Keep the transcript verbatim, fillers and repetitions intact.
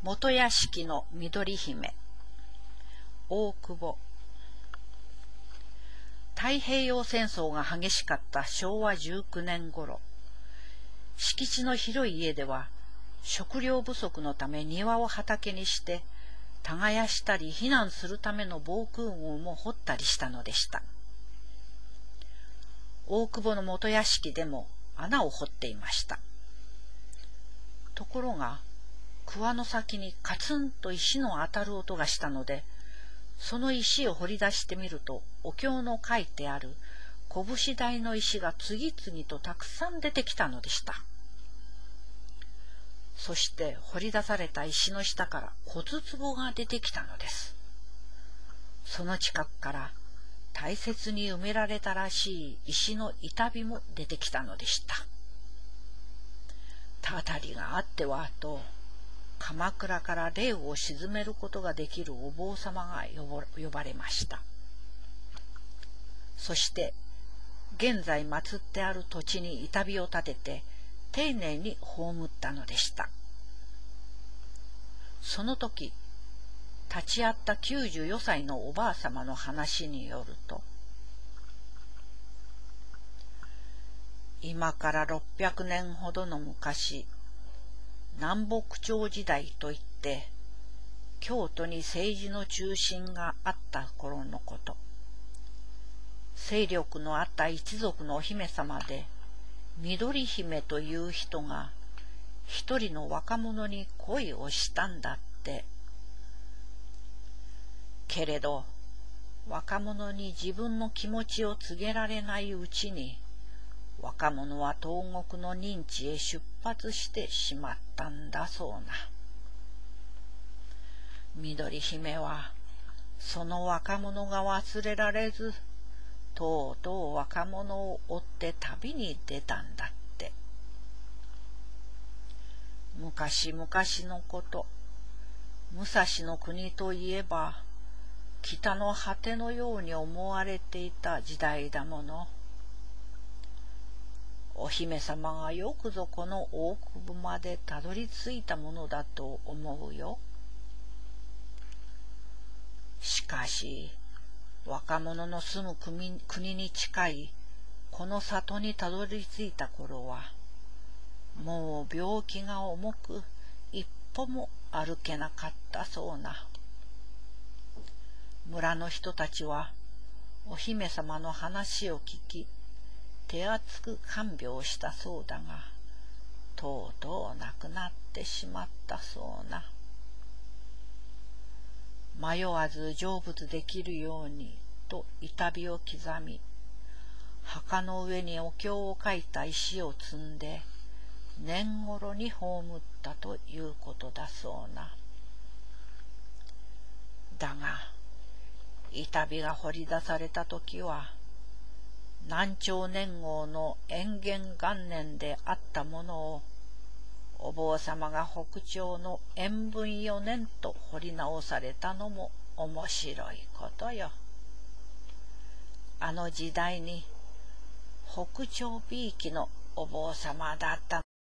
元屋敷の緑姫。大久保。太平洋戦争が激しかったしょうわじゅうきゅうねん頃、敷地の広い家では食料不足のため庭を畑にして耕したり避難するための防空壕も掘ったりしたのでした。大久保の元屋敷でも穴を掘っていました。ところが桑の先にカツンと石の当たる音がしたので、その石を掘り出してみると、お経の書いてある拳大の石が次々とたくさん出てきたのでした。そして掘り出された石の下から骨壺が出てきたのです。その近くから大切に埋められたらしい石の板碑も出てきたのでした。たたりがあってはと、鎌倉から霊を鎮めることができるお坊様が呼ばれました。そして現在祀ってある土地に板碑を立てて丁寧に葬ったのでした。その時立ち会ったきゅうじゅうよんさいのおばあさまの話によると、今からろっぴゃくねんほどの昔、南北朝時代といって京都に政治の中心があった頃のこと。勢力のあった一族のお姫様で緑姫という人が一人の若者に恋をしたんだって。けれど若者に自分の気持ちを告げられないうちに、若者は東国の任地へ出発してしまったんだそうな。緑姫はその若者が忘れられず、とうとう若者を追って旅に出たんだって。昔々のこと、武蔵の国といえば北の果てのように思われていた時代だもの。お姫様がよくぞこの大久保までたどり着いたものだと思うよ。しかし若者の住む国、国に近いこの里にたどり着いた頃は、もう病気が重く一歩も歩けなかったそうな。村の人たちはお姫様の話を聞き、手厚く看病したそうだが、とうとう亡くなってしまったそうな。迷わず成仏できるようにと板碑を刻み、墓の上にお経を書いた石を積んで年頃に葬ったということだそうな。だが板碑が掘り出された時は、南朝年号の延元元年であったものを、お坊様が北朝の延文よねんと掘り直されたのも面白いことよ。あの時代に北朝びいきのお坊様だった